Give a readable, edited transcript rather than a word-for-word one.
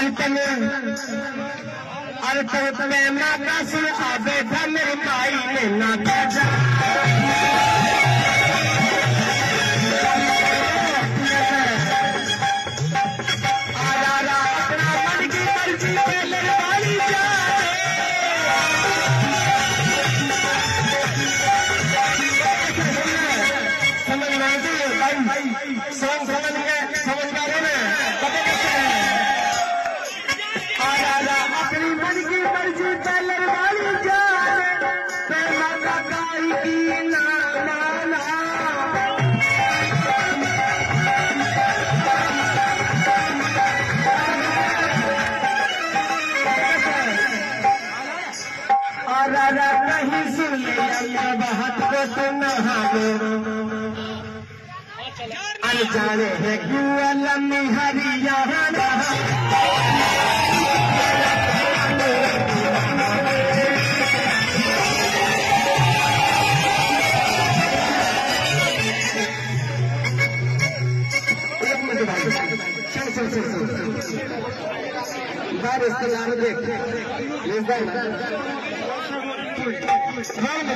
इतने अरे तो मैं माता सुन आबे था मेरी माई ने ना जा अपनी मन की मर्जी चलर वाली जान की ना माना नहीं सुन लिया बात को सुना अनजाने है क्यों लम्बी हरियाणा रिश्तेदार देख